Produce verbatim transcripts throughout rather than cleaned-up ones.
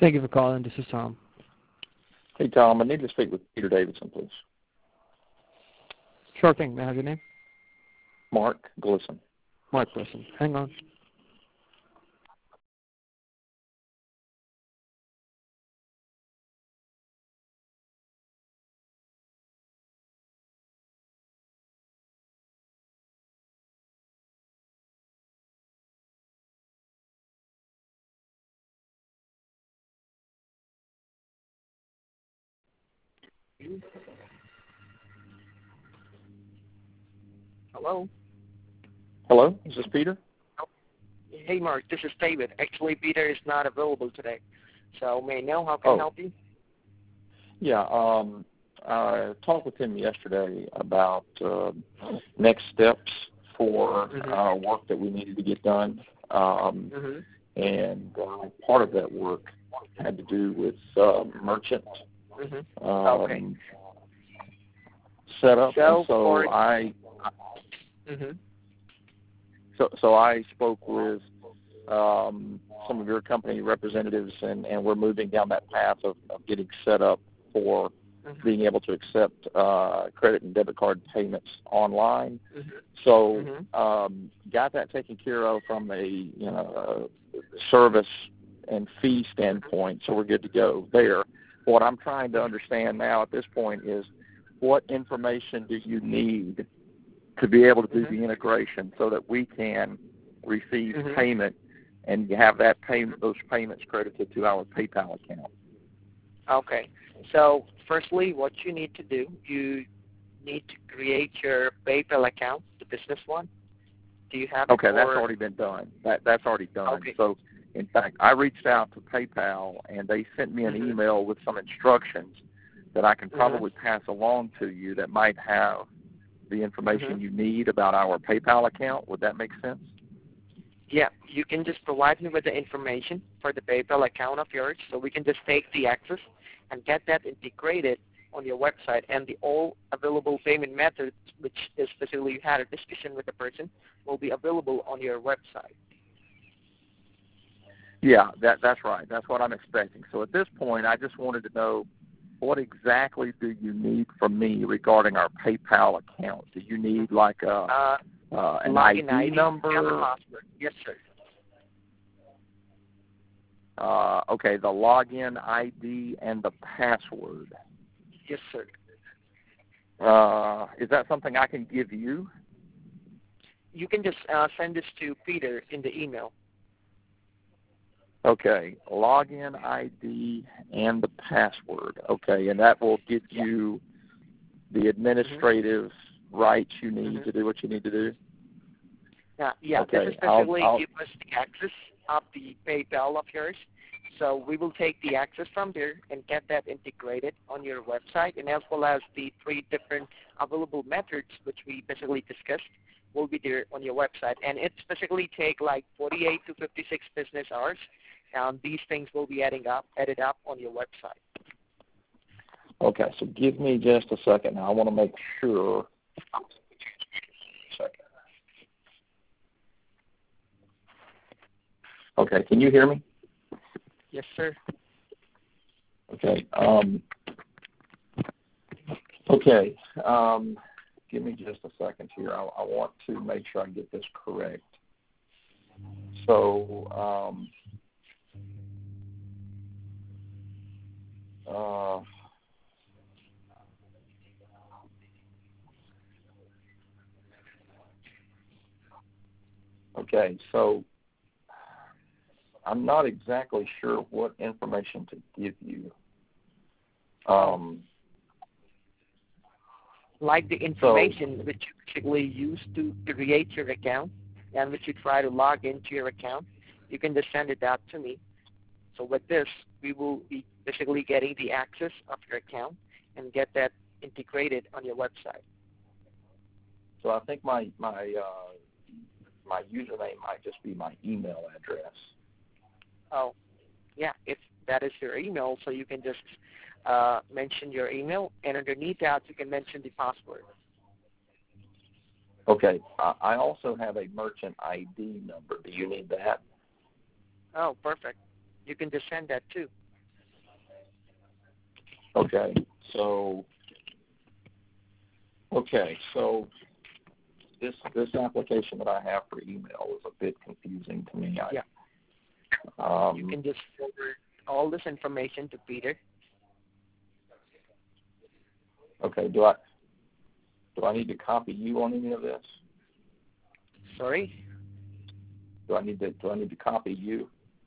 Thank you for calling. This is Tom. Hey, Tom, I need to speak with Peter Davidson, please. Sure thing. May I have your name? Mark Glisson. Mark Glisson. Hang on. Hello? Hello, is this Peter? Hey, Mark, this is David. Actually, Peter is not available today. So may I know how can oh. I help you? Yeah, um, I talked with him yesterday about uh, next steps for mm-hmm. uh, work that we needed to get done. Um, mm-hmm. And uh, part of that work had to do with uh, merchant mm-hmm. um, okay. setup. So, and so for, I mm-hmm. so so I spoke with um, some of your company representatives, and, and we're moving down that path of, of getting set up for mm-hmm. being able to accept uh, credit and debit card payments online. Mm-hmm. So mm-hmm. um, got that taken care of from a you know uh, service and fee standpoint, so we're good to go there. What I'm trying to understand now at this point is what information do you need to be able to do mm-hmm. the integration so that we can receive mm-hmm. payment and have that payment, those payments credited to our PayPal account. Okay. So firstly, what you need to do, you need to create your PayPal account, the business one. Do you have it? Okay, that's or? already been done. That That's already done. Okay. So, in fact, I reached out to PayPal, and they sent me an mm-hmm. email with some instructions that I can probably mm-hmm. pass along to you that might have the information mm-hmm. you need about our PayPal account. Would that make sense? Yeah, you can just provide me with the information for the PayPal account of yours, so we can just take the access and get that integrated on your website, and the all available payment methods, which is specifically you had a discussion with the person, will be available on your website. Yeah, that that's right. That's what I'm expecting. So at this point, I just wanted to know what exactly do you need from me regarding our PayPal account? Do you need like a uh, uh, an login I D, I D number? and the password. Yes, sir. Uh, okay, the login I D and the password. Yes, sir. Uh, is that something I can give you? You can just uh, send this to Peter in the email. Okay, login I D and the password. Okay, and that will give you the administrative mm-hmm. rights you need mm-hmm. to do what you need to do? Yeah, yeah. Okay, this especially I'll, I'll, give us the access of the PayPal of yours. So we will take the access from there and get that integrated on your website, and as well as the three different available methods which we basically discussed will be there on your website. And it basically take like forty-eight to fifty-six business hours, and these things will be adding up, added up on your website. Okay, so give me just a second. Now I want to make sure. Second. Okay, can you hear me? Yes, sir. Okay. Um, okay. Um, give me just a second here. I, I want to make sure I get this correct. So, um, uh, okay, so I'm not exactly sure what information to give you. Um, like the information so, which you basically use to create your account and which you try to log into your account, you can just send it out to me. So with this, we will be basically getting the access of your account and get that integrated on your website. So I think my my uh, my username might just be my email address. Oh, yeah, if that is your email, so you can just uh, mention your email, and underneath that you can mention the password. Okay. Uh, I also have a merchant I D number. Do you need that? Oh, perfect. You can just send that too. Okay, so okay, so this this application that I have for email is a bit confusing to me. I, Yeah. Um, You can just forward all this information to Peter. Okay, do I do I need to copy you on any of this? Sorry? Do I need to do I need to copy you?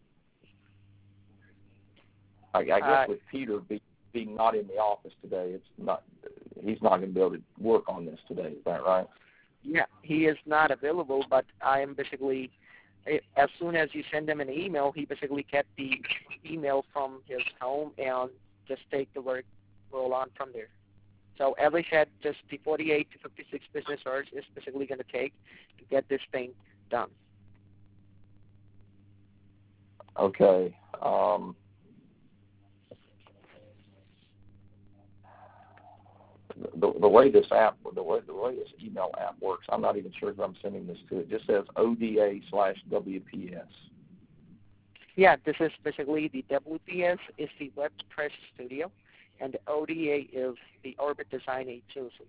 I, I guess Uh, with Peter be, being not in the office today, it's not he's not going to be able to work on this today. Is that right? Yeah, he is not available, but I am basically, as soon as you send him an email, he basically get the email from his home and just take the work roll on from there. So as I said, just the forty-eight to fifty-six business hours is basically going to take to get this thing done. Okay. Um, the the way this app, the way the way this email app works, I'm not even sure who I'm sending this to. It just says O D A slash W P S. Yeah, this is basically the W P S is the WordPress Studio, and the O D A is the Orbit Design Agency.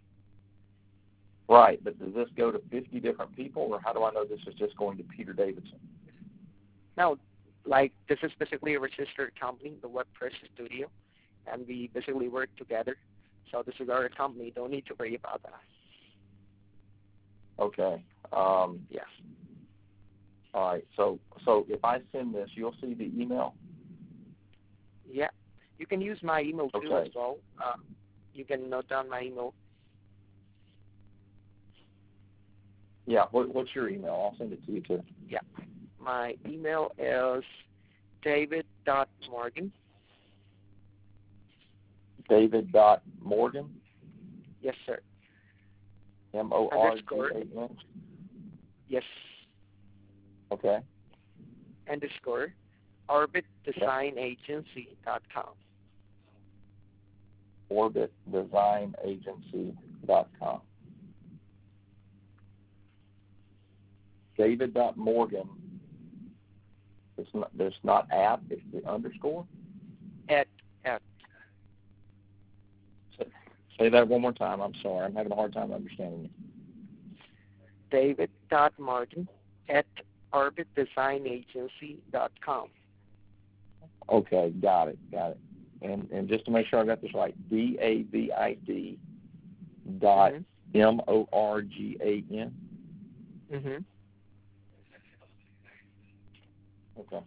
Right, but does this go to fifty different people, or how do I know this is just going to Peter Davidson? Now, like, this is basically a registered company, the WordPress Studio, and we basically work together. So this is our company. Don't need to worry about that. Okay. Um, Yes. all right. So so if I send this, you'll see the email? Yeah. You can use my email too Okay. as well. Uh, you can note down my email. Yeah. What, what's your email? I'll send it to you too. Yeah. My email is david dot morgan. David dot Morgan. Yes, sir. M O R G Underscore. A N. Yes. Okay. Underscore orbit design agency dot com. orbit design agency dot com. David dot Morgan. It's not, there's not at, it's the underscore. At at Say that one more time. I'm sorry. I'm having a hard time understanding you. david dot morgan at orbit design agency dot com. Okay, got it, got it. And and just to make sure I got this right, D A V I D dot M O R G A N. Mm-hmm. Okay.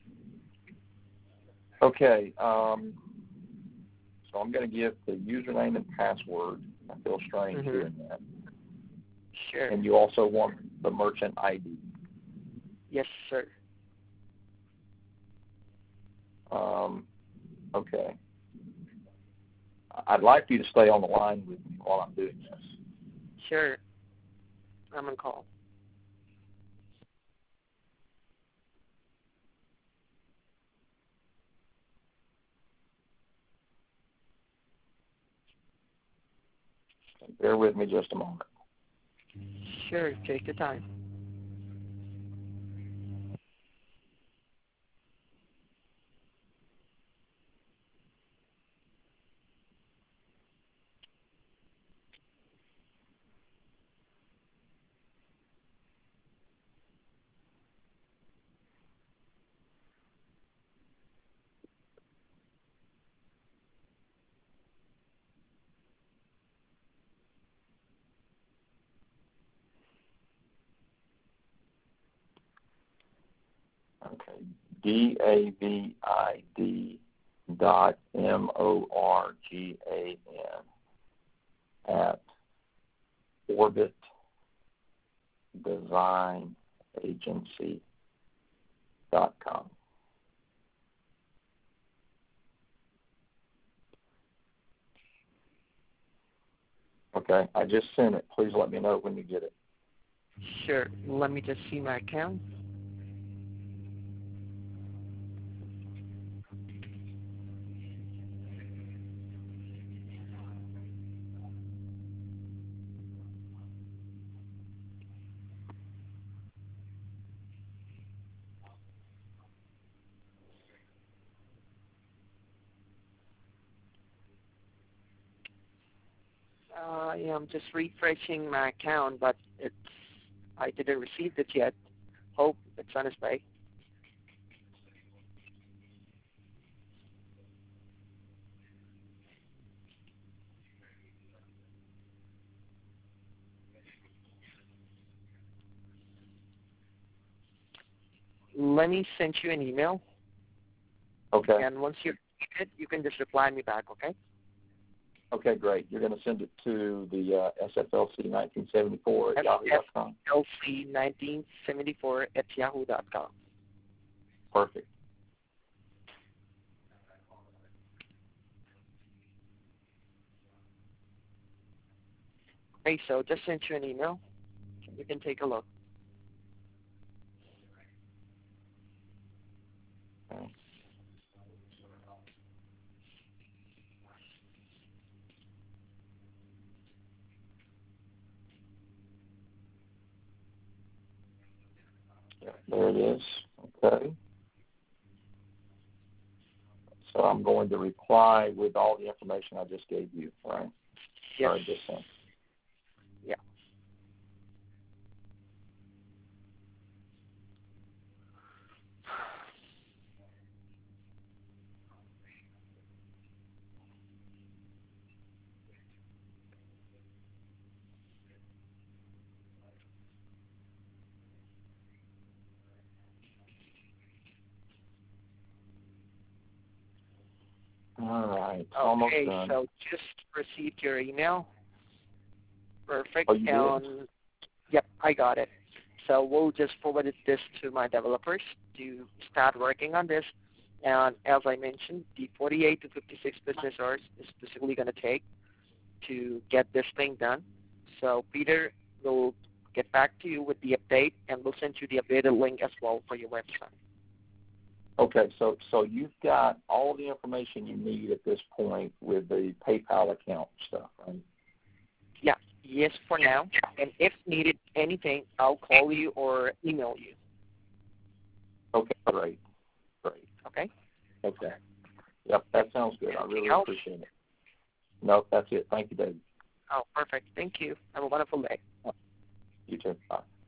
Okay. Um, so I'm going to give the username and password. I feel strange Mm-hmm. doing that. Sure. And you also want the merchant I D. Yes, sir. Um, okay. I'd like you to stay on the line with me while I'm doing this. Sure. I'm on call. Bear with me just a moment. Sure. Take your time. Okay. D A V I D dot M O R G A N at Orbit Design Agency dot com. Okay, I just sent it. Please let me know when you get it. Sure. Let me just see my account. Uh, yeah, I'm just refreshing my account, but it's I didn't receive it yet. Hope it's on its way. Let me send you an email, Okay. and once you get it, you can just reply me back, okay? Okay, great. You're going to send it to the uh, S F L C nineteen seventy-four at yahoo dot com. S F L C nineteen seventy-four at yahoo dot com. Perfect. Okay, so just sent you an email. You can take a look. Okay. Yeah, there it is. Okay. So I'm going to reply with all the information I just gave you, right? Yes. Or just sent. Yeah. All right. Almost Okay, done. so just received your email. Perfect. Oh, you did? And yep, I got it. So we'll just forward this to my developers to start working on this. And as I mentioned, the forty-eight to fifty-six business hours is specifically going to take to get this thing done. So Peter will get back to you with the update, and we'll send you the updated link as well for your website. Okay, so so you've got all the information you need at this point with the PayPal account stuff, right? Yeah, yes for now. And if needed anything, I'll call you or email you. Okay, great. Great. Okay? Okay. Yep, that sounds good. I really Anything else? appreciate it. No, that's it. Thank you, David. Oh, perfect. Thank you. Have a wonderful day. You too. Bye.